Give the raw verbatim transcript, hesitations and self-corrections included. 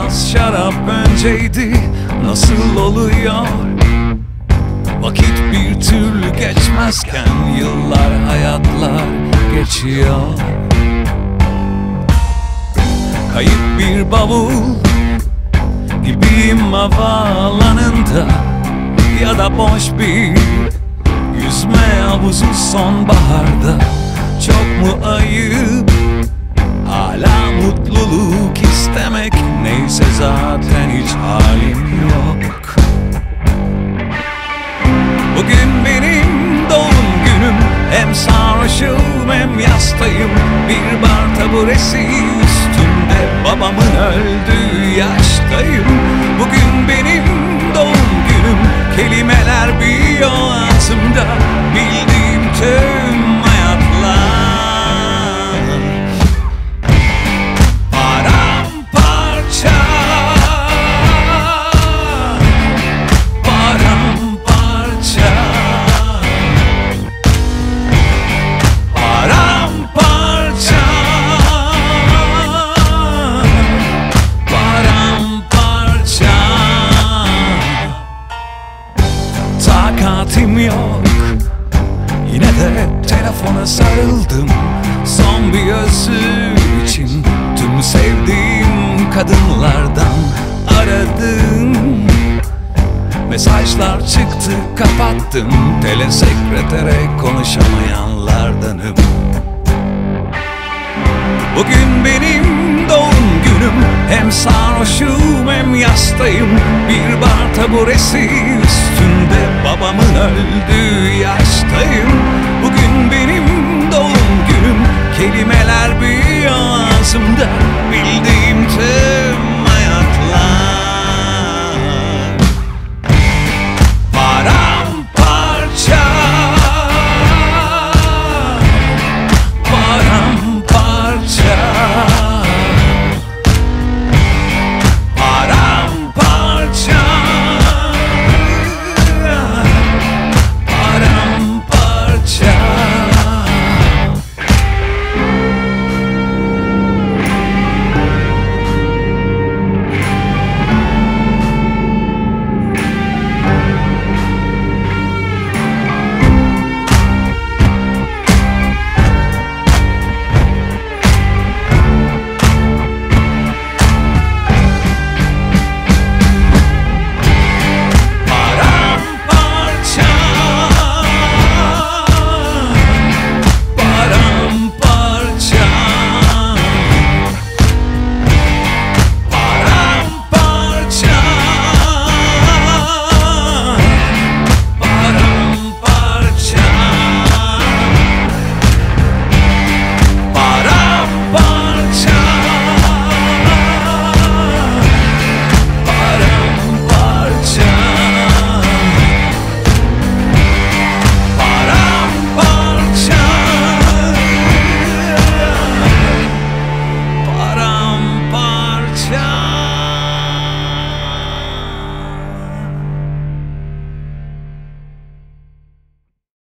biraz şarap önceydi. Nasıl oluyor? Vakit bir türlü geçmezken yıllar, hayatlar geçiyor. Kayıp bir bavul gibiyim havaalanında, ya da boş bir yüzme havuzu sonbaharda. Çok mu ayıp hala mutluluk istemek? Neyse zaten hiç halim yok. Bugün benim doğum günüm, hem sarhoşum hem yastayım. Bir bar taburesi üstünde, babamın öldüğü yaştayım. Bugün benim doğum günüm, kelimeler büyüyor ağzımda. Bildiğim tüm hayatlar paramparça, paramparça, paramparça, paramparça. Takatim yok, yine de telefona sarıldım. Son bir özür için tüm sevdiğim kadınlardan aradım. Mesajlar çıktı, kapattım. Telesekretere konuşamayanlardanım. Bugün benim doğum günüm, hem sarhoşum hem yastayım. Bir bar taburesi üstünde, babamın öldüğü yaştayım. Bugün benim doğum günüm, kelimeler büyüyor ağzımda. Bildiğim